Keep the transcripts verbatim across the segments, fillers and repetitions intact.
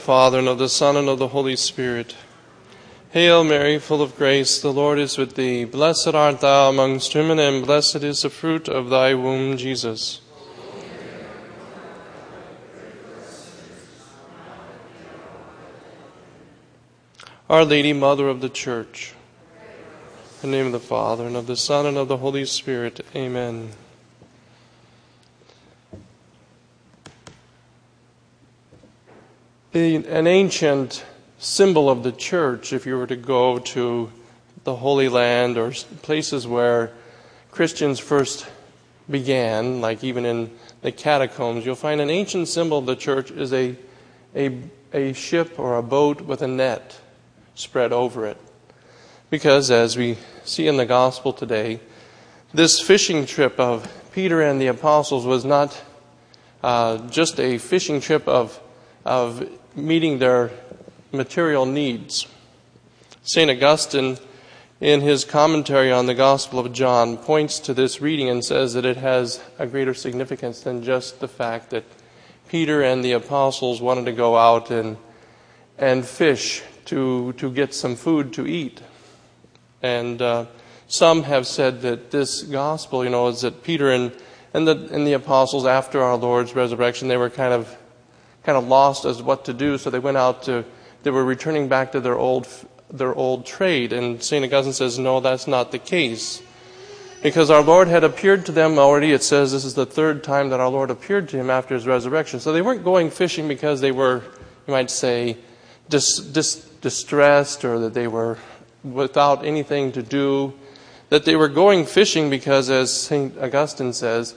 Father, and of the Son, and of the Holy Spirit. Hail Mary, full of grace, the Lord is with thee. Blessed art thou amongst women, and blessed is the fruit of thy womb, Jesus. Our Lady, Mother of the Church. In the name of the Father, and of the Son, and of the Holy Spirit. Amen. An ancient symbol of the church, if you were to go to the Holy Land or places where Christians first began, like even in the catacombs, you'll find an ancient symbol of the church is a, a, a ship or a boat with a net spread over it. Because as we see in the gospel today, this fishing trip of Peter and the apostles was not uh, just a fishing trip of of meeting their material needs. Saint Augustine, in his commentary on the Gospel of John, points to this reading and says that it has a greater significance than just the fact that Peter and the apostles wanted to go out and and fish to to get some food to eat. And uh, some have said that this gospel, you know, is that Peter and and the and the apostles, after our Lord's resurrection, they were kind of kind of lost as what to do, so they went out to, they were returning back to their old their old trade. And Saint Augustine says, no, that's not the case. Because our Lord had appeared to them already. It says this is the third time that our Lord appeared to him after his resurrection. So they weren't going fishing because they were, you might say, dis, dis, distressed or that they were without anything to do. That they were going fishing because, as Saint Augustine says,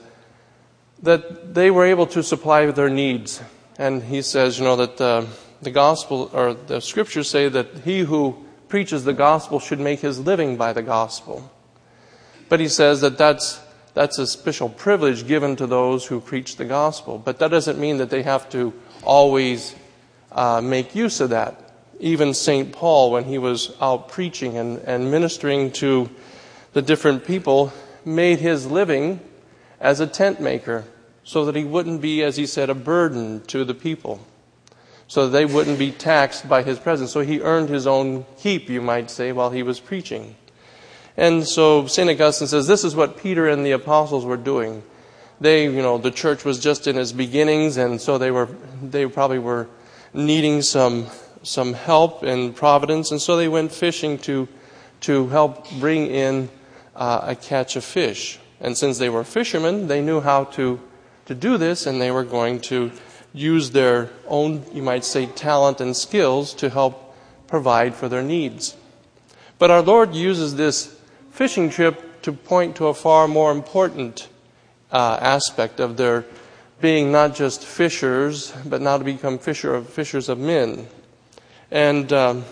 that they were able to supply their needs. And he says, you know, that uh, the gospel, or the scriptures say that he who preaches the gospel should make his living by the gospel. But he says that that's, that's a special privilege given to those who preach the gospel. But that doesn't mean that they have to always uh, make use of that. Even Saint Paul, when he was out preaching and, and ministering to the different people, made his living as a tent maker, so that he wouldn't be, as he said, a burden to the people, so that they wouldn't be taxed by his presence. So he earned his own keep, you might say, while he was preaching. And so Saint Augustine says this is what Peter and the apostles were doing. They, you know, the church was just in its beginnings, and so they were, they probably were needing some some help and providence, and so they went fishing to to help bring in uh, a catch of fish. And since they were fishermen, they knew how to to do this, and they were going to use their own, you might say, talent and skills to help provide for their needs. But our Lord uses this fishing trip to point to a far more important uh, aspect of their being not just fishers, but now to become fisher of, fishers of men. And um,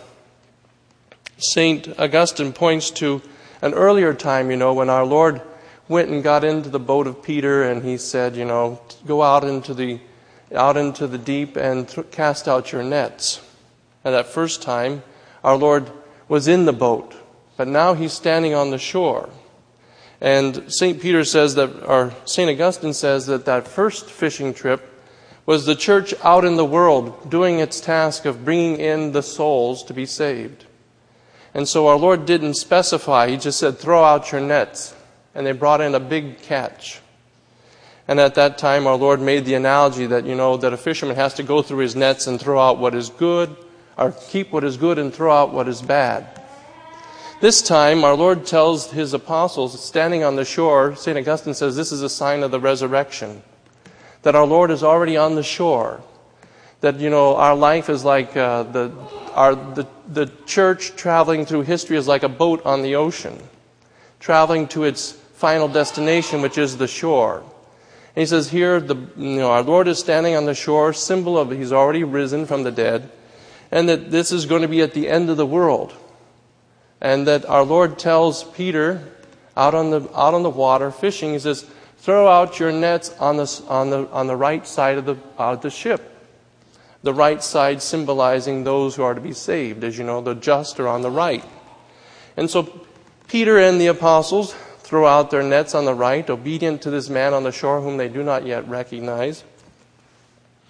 Saint Augustine points to an earlier time, you know, when our Lord went and got into the boat of Peter, and he said, you know, go out into the out into the deep and th- cast out your nets. And that first time, our Lord was in the boat, but now he's standing on the shore. And Saint Peter says that, or Saint Augustine says that that first fishing trip was the church out in the world doing its task of bringing in the souls to be saved. And so our Lord didn't specify; he just said, throw out your nets. And they brought in a big catch. And at that time, our Lord made the analogy that, you know, that a fisherman has to go through his nets and throw out what is good, or keep what is good and throw out what is bad. This time, our Lord tells his apostles, standing on the shore, Saint Augustine says this is a sign of the resurrection. That our Lord is already on the shore. That, you know, our life is like uh, the, our, the, the church traveling through history is like a boat on the ocean, traveling to its final destination, which is the shore. And he says here, the, you know, our Lord is standing on the shore, symbol of he's already risen from the dead, and that this is going to be at the end of the world. And that our Lord tells Peter, out on the out on the water fishing, he says, throw out your nets on the on the on the right side of the uh, the ship. The right side symbolizing those who are to be saved. As you know, the just are on the right. And so Peter and the apostles throw out their nets on the right, obedient to this man on the shore whom they do not yet recognize.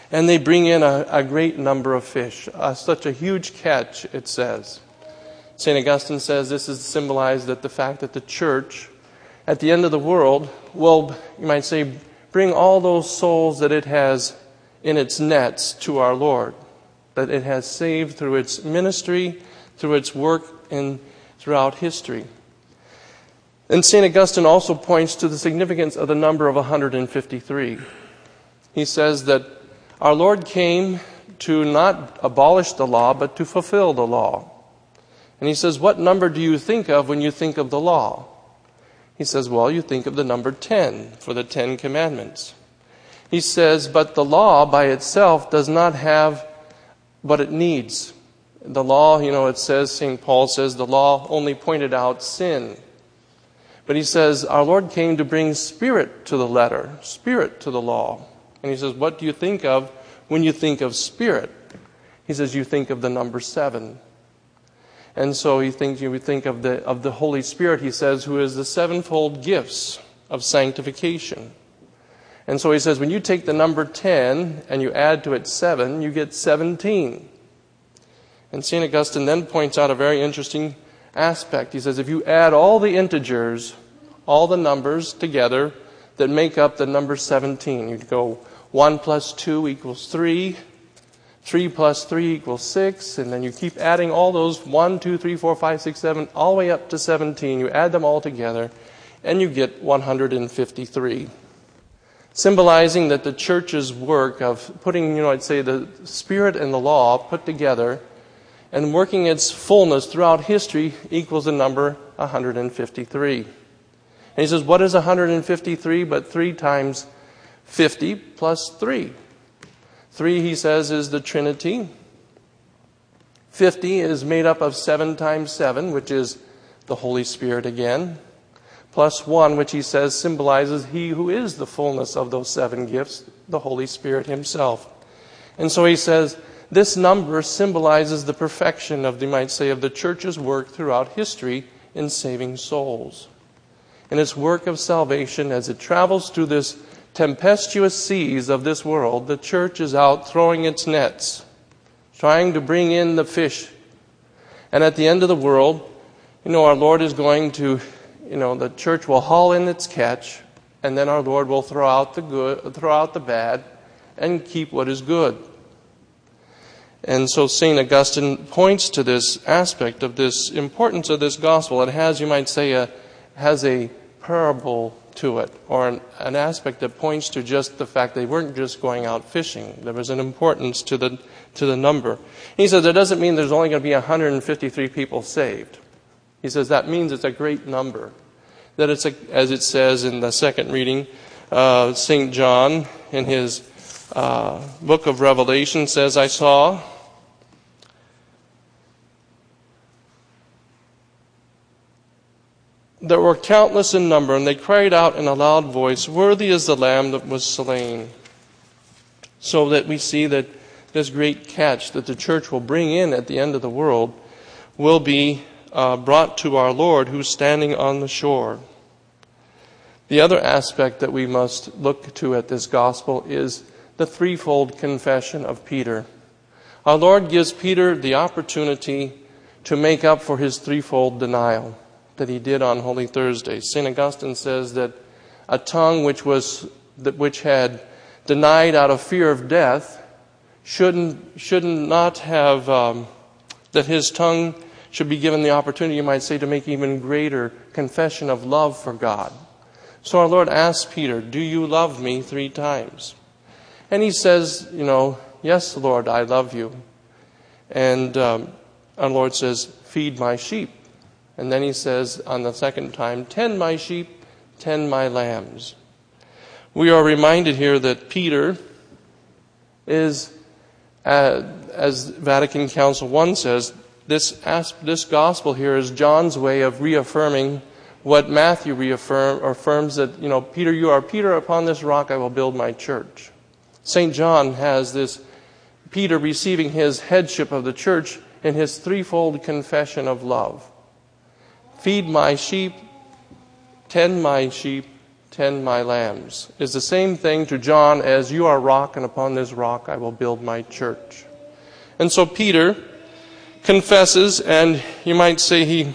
And they bring in a, a great number of fish, uh, such a huge catch, it says. Saint Augustine says this is symbolized that the fact that the church, at the end of the world, will, you might say, bring all those souls that it has in its nets to our Lord, that it has saved through its ministry, through its work in throughout history. And Saint Augustine also points to the significance of the number of one hundred fifty-three. He says that our Lord came to not abolish the law, but to fulfill the law. And he says, what number do you think of when you think of the law? He says, well, you think of the number ten for the Ten Commandments. He says, but the law by itself does not have what it needs. The law, you know, it says, Saint Paul says, the law only pointed out sin. But he says, our Lord came to bring spirit to the letter, spirit to the law. And he says, what do you think of when you think of spirit? He says, you think of the number seven. And so he thinks you would think of the of the Holy Spirit, he says, who is the sevenfold gifts of sanctification. And so he says, when you take the number ten and you add to it seven, you get seventeen. And Saint Augustine then points out a very interesting aspect. He says, if you add all the integers, all the numbers together that make up the number seventeen, you'd go one plus two equals three, three plus three equals six, and then you keep adding all those one, two, three, four, five, six, seven, all the way up to seventeen. You add them all together, and you get one hundred fifty-three. Symbolizing that the church's work of putting, you know, I'd say the Spirit and the law put together and working its fullness throughout history equals the number one hundred fifty-three. And he says, what is one hundred fifty-three but three times fifty plus three? Three, he says, is the Trinity. Fifty is made up of seven times seven, which is the Holy Spirit again. Plus one, which he says symbolizes he who is the fullness of those seven gifts, the Holy Spirit himself. And so he says, this number symbolizes the perfection of, you might say, of the church's work throughout history in saving souls. In its work of salvation, as it travels through this tempestuous seas of this world, the church is out throwing its nets, trying to bring in the fish. And at the end of the world, you know, our Lord is going to, you know, the church will haul in its catch, and then our Lord will throw out the good, throw out the bad, and keep what is good. And so Saint Augustine points to this aspect of this importance of this gospel. It has, you might say, a has a parable to it, or an, an aspect that points to just the fact they weren't just going out fishing. There was an importance to the to the number. He says that doesn't mean there's only going to be one hundred fifty-three people saved. He says that means it's a great number. That it's, a, as it says in the second reading, uh, Saint John in his uh, book of Revelation says, I saw that were countless in number, and they cried out in a loud voice, worthy is the Lamb that was slain. So that we see that this great catch that the church will bring in at the end of the world will be uh, brought to our Lord who's standing on the shore. The other aspect that we must look to at this gospel is the threefold confession of Peter. Our Lord gives Peter the opportunity to make up for his threefold denial that he did on Holy Thursday. Saint Augustine says that a tongue which was that which had denied out of fear of death shouldn't should not have um, that his tongue should be given the opportunity, you might say, to make even greater confession of love for God. So our Lord asks Peter, "Do you love me?" three times, and he says, "You know, yes, Lord, I love you." And um, our Lord says, "Feed my sheep." And then he says on the second time, "Tend my sheep, tend my lambs." We are reminded here that Peter is, uh, as Vatican Council one says, this this gospel here is John's way of reaffirming what Matthew reaffirm, affirms that, you know, Peter, you are Peter, upon this rock I will build my church. Saint John has this Peter receiving his headship of the church in his threefold confession of love. Feed my sheep, tend my sheep, tend my lambs, is the same thing to John as you are rock, and upon this rock I will build my church. And so Peter confesses, and you might say he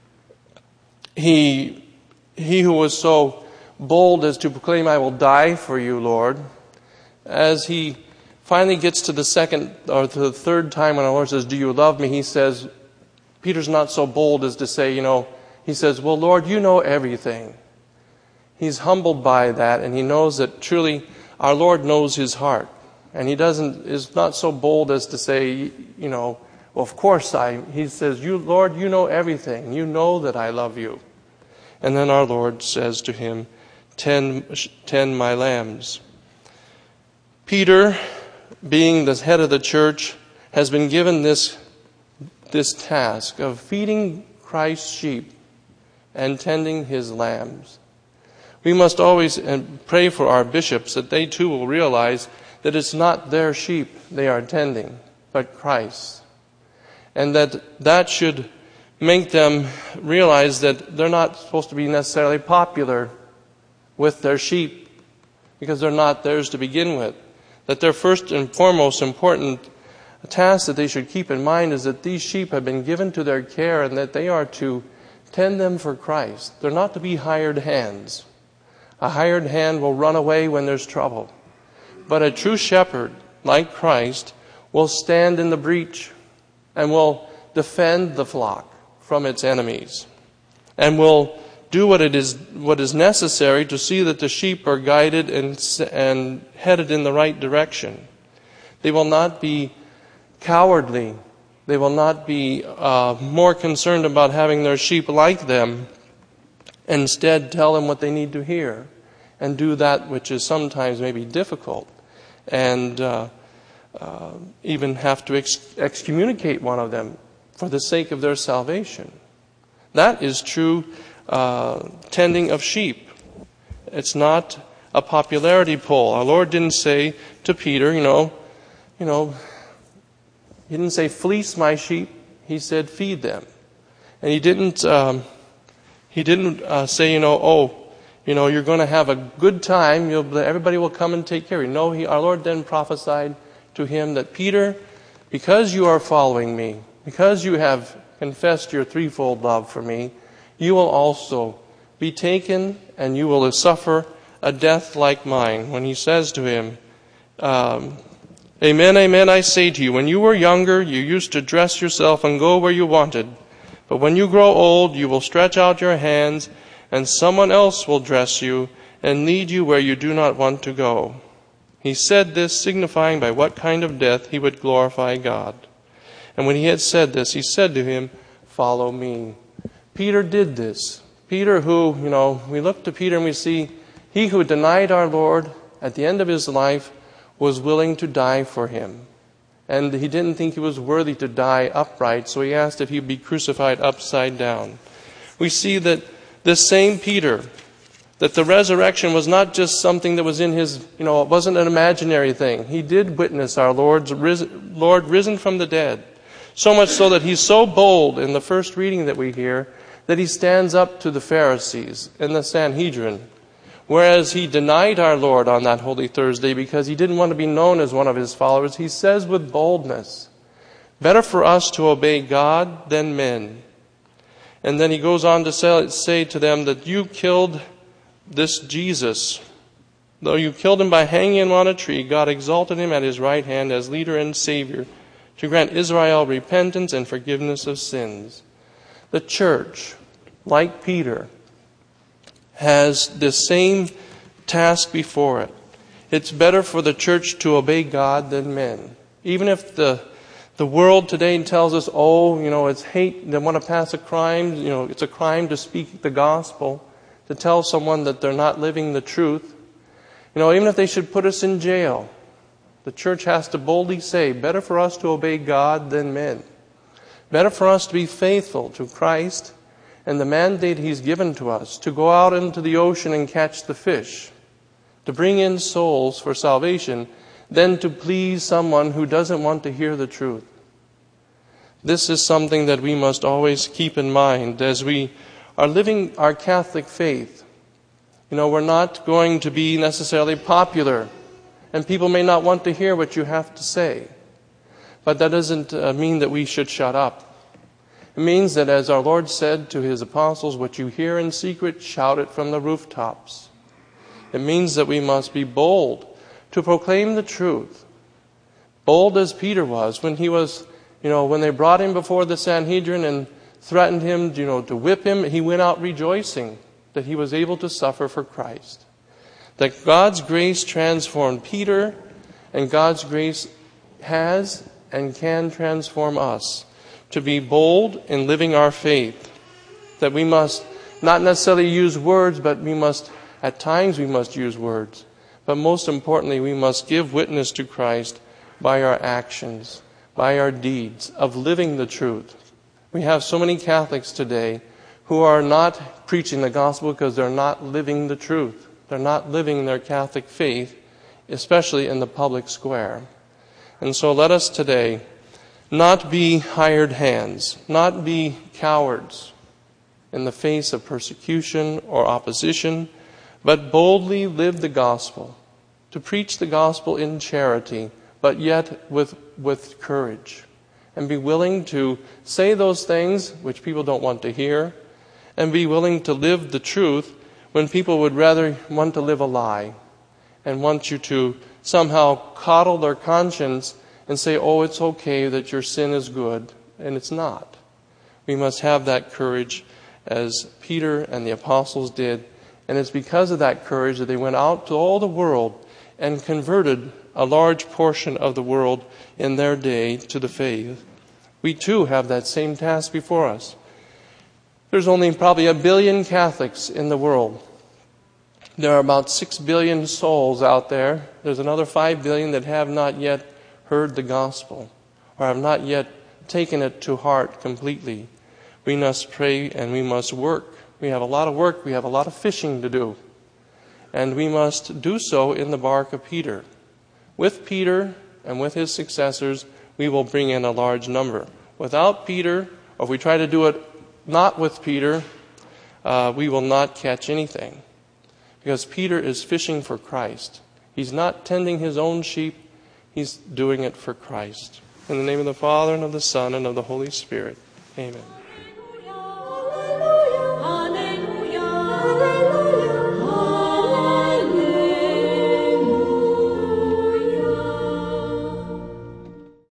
he he who was so bold as to proclaim, I will die for you, Lord, as he finally gets to the second or to the third time when our Lord says, do you love me? He says, Peter's not so bold as to say, you know, he says, well, Lord, you know everything. He's humbled by that, and he knows that truly our Lord knows his heart. And he doesn't is not so bold as to say, you know, well, of course I. He says, you, Lord, you know everything. You know that I love you. And then our Lord says to him, tend, tend my lambs. Peter, being the head of the church, has been given this, this task of feeding Christ's sheep and tending his lambs. We must always pray for our bishops that they too will realize that it's not their sheep they are tending, but Christ. And that that should make them realize that they're not supposed to be necessarily popular with their sheep because they're not theirs to begin with. That their first and foremost important task that they should keep in mind is that these sheep have been given to their care and that they are to tend them for Christ. They're not to be hired hands. A hired hand will run away when there's trouble. But a true shepherd, like Christ, will stand in the breach and will defend the flock from its enemies and will do what it is what is necessary to see that the sheep are guided and, and headed in the right direction. They will not be cowardly. They will not be uh, more concerned about having their sheep like them. Instead, tell them what they need to hear and do that which is sometimes maybe difficult and uh, uh, even have to ex- excommunicate one of them for the sake of their salvation. That is true uh, tending of sheep. It's not a popularity poll. Our Lord didn't say to Peter, you know, you know, He didn't say fleece my sheep. He said feed them. And He didn't. Um, he didn't uh, say, you know, oh, you know, you're going to have a good time. You'll, everybody will come and take care of you. No, he, our Lord then prophesied to him that Peter, because you are following me, because you have confessed your threefold love for me, you will also be taken and you will suffer a death like mine. When he says to him, um, amen, amen, I say to you, when you were younger, you used to dress yourself and go where you wanted. But when you grow old, you will stretch out your hands, and someone else will dress you and lead you where you do not want to go. He said this, signifying by what kind of death he would glorify God. And when he had said this, he said to him, follow me. Peter did this. Peter who, you know, we look to Peter and we see he who denied our Lord at the end of his life was willing to die for him. And he didn't think he was worthy to die upright, so he asked if he'd be crucified upside down. We see that this same Peter, that the resurrection was not just something that was in his, you know, it wasn't an imaginary thing. He did witness our Lord's risen, Lord risen from the dead. So much so that he's so bold in the first reading that we hear that he stands up to the Pharisees in the Sanhedrin. Whereas he denied our Lord on that Holy Thursday because he didn't want to be known as one of his followers, he says with boldness, better for us to obey God than men. And then he goes on to say to them that you killed this Jesus. Though you killed him by hanging him on a tree, God exalted him at his right hand as leader and Savior to grant Israel repentance and forgiveness of sins. The church, like Peter, has this same task before it. It's better for the church to obey God than men. Even if the the world today tells us, oh, you know, it's hate, they want to pass a crime, you know, it's a crime to speak the gospel, to tell someone that they're not living the truth. You know, even if they should put us in jail, the church has to boldly say, better for us to obey God than men. Better for us to be faithful to Christ and the mandate He's given to us to go out into the ocean and catch the fish, to bring in souls for salvation, than to please someone who doesn't want to hear the truth. This is something that we must always keep in mind as we are living our Catholic faith. You know, we're not going to be necessarily popular, and people may not want to hear what you have to say. But that doesn't uh, mean that we should shut up. It means that, as our Lord said to his apostles, what you hear in secret, shout it from the rooftops. It means that we must be bold to proclaim the truth. Bold as Peter was when he was, you know, when they brought him before the Sanhedrin and threatened him, you know, to whip him, he went out rejoicing that he was able to suffer for Christ. That God's grace transformed Peter, and God's grace has and can transform us to be bold in living our faith. That we must not necessarily use words, but we must, at times we must use words. But most importantly, we must give witness to Christ by our actions, by our deeds of living the truth. We have so many Catholics today who are not preaching the gospel because they're not living the truth. They're not living their Catholic faith, especially in the public square. And so let us today not be hired hands, not be cowards in the face of persecution or opposition, but boldly live the gospel, to preach the gospel in charity, but yet with, with courage. And be willing to say those things which people don't want to hear, and be willing to live the truth when people would rather want to live a lie and want you to somehow coddle their conscience and say, oh, it's okay that your sin is good, and it's not. We must have that courage as Peter and the apostles did, and it's because of that courage that they went out to all the world and converted a large portion of the world in their day to the faith. We too have that same task before us. There's only probably a billion Catholics in the world. There are about six billion souls out there. There's another five billion that have not yet heard the gospel or have not yet taken it to heart completely. We must pray and we must work. We have a lot of work. We have a lot of fishing to do. And we must do so in the bark of Peter. With Peter and with his successors, we will bring in a large number. Without Peter, or if we try to do it not with Peter, uh, we will not catch anything. Because Peter is fishing for Christ. He's not tending his own sheep. He's doing it for Christ. In the name of the Father, and of the Son, and of the Holy Spirit. Amen.